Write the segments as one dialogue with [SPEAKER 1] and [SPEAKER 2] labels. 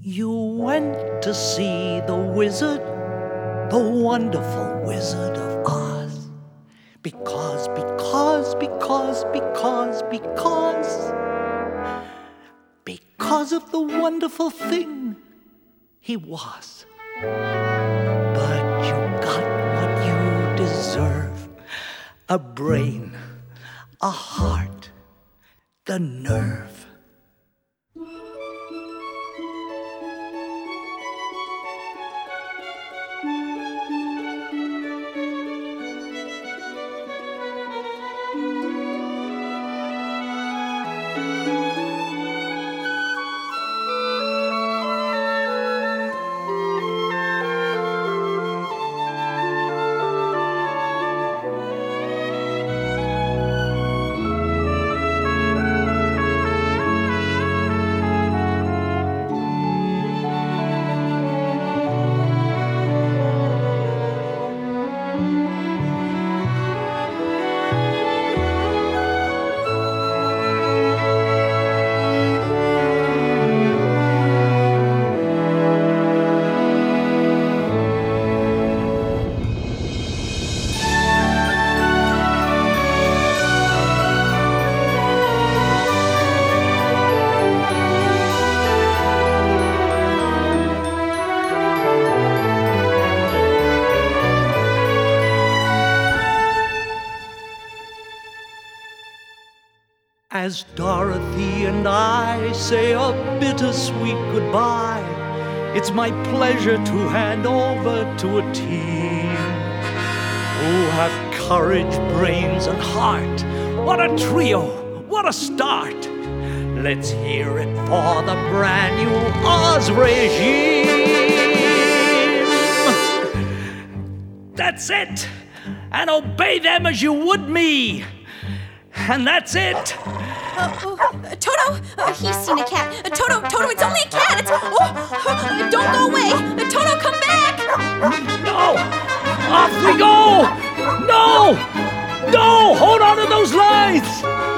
[SPEAKER 1] You went to see the wizard, the wonderful Wizard of Oz. Because of the wonderful thing he was. But you got what you deserve. A brain, a heart, the nerve. As Dorothy and I say a bittersweet goodbye, it's my pleasure to hand over to a team who have courage, brains, and heart. What a trio! What a start! Let's hear it for the brand new Oz regime! That's it! And obey them as you would me! And that's it!
[SPEAKER 2] Toto! He's seen a cat. Toto, it's only a cat! It's... don't go away! Toto, come back!
[SPEAKER 1] No! Off we go! No! No! Hold on to those lights!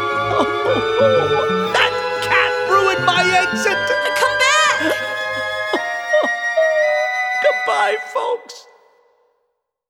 [SPEAKER 1] That cat ruined my exit!
[SPEAKER 2] Come back!
[SPEAKER 1] Goodbye, folks!